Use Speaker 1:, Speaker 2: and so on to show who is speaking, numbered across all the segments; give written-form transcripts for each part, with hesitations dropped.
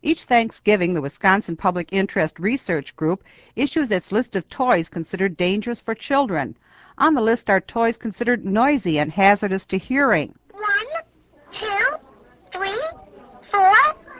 Speaker 1: Each Thanksgiving, the Wisconsin Public Interest Research Group issues its list of toys considered dangerous for children. On the list are toys considered noisy and hazardous to hearing.
Speaker 2: 1, 2, 3, 4.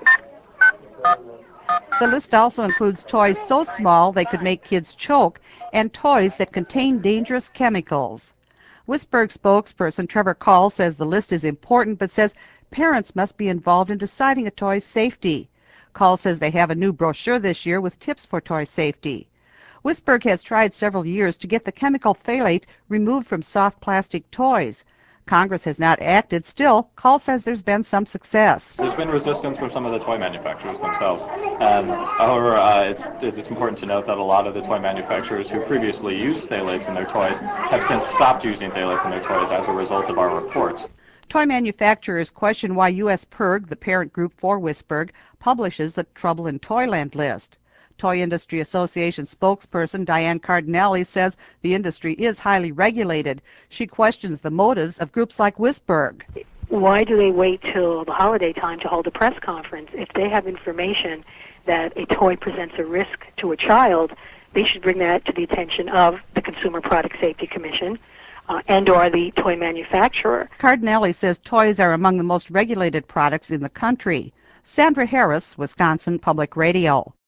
Speaker 1: The list also includes toys so small they could make kids choke and toys that contain dangerous chemicals. Wisburg spokesperson Trevor Call says the list is important, but says parents must be involved in deciding a toy's safety. Call says they have a new brochure this year with tips for toy safety. Wisburg has tried several years to get the chemical phthalate removed from soft plastic toys. Congress has not acted. Still, Call says there's been some success.
Speaker 3: There's been resistance from some of the toy manufacturers themselves. However, it's important to note that a lot of the toy manufacturers who previously used phthalates in their toys have since stopped using phthalates in their toys as a result of our reports.
Speaker 1: Toy manufacturers question why U.S. PIRG, the parent group for Wisburg, publishes the Trouble in Toyland list. Toy Industry Association spokesperson Diane Cardinelli says the industry is highly regulated. She questions the motives of groups like Wisburg.
Speaker 4: Why do they wait till the holiday time to hold a press conference? If they have information that a toy presents a risk to a child, they should bring that to the attention of the Consumer Product Safety Commission and or the toy manufacturer.
Speaker 1: Cardinelli says toys are among the most regulated products in the country. Sandra Harris, Wisconsin Public Radio.